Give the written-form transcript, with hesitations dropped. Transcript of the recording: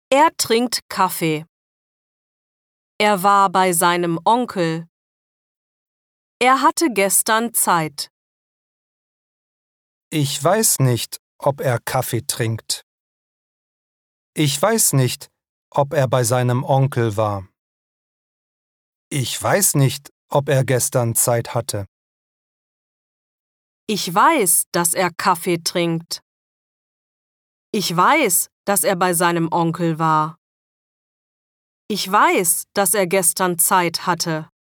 Er trinkt Kaffee. Er war bei seinem Onkel. Er hatte gestern Zeit. Ich weiß nicht, ob er Kaffee trinkt. Ich weiß nicht, ob er bei seinem Onkel war. Ich weiß nicht, ob er gestern Zeit hatte. Ich weiß, dass er Kaffee trinkt. Ich weiß, dass er bei seinem Onkel war. Ich weiß, dass er gestern Zeit hatte.